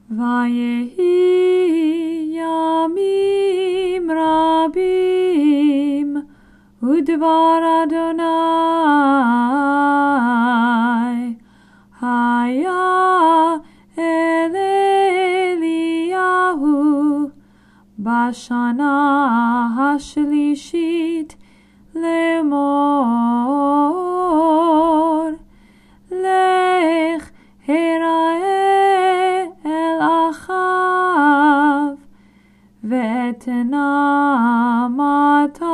ויהי ימים רבים, ודבר אדוני היה אל אליהו בשנה השלישית לאמור, לך הראה אל אחיו ואתנה מטר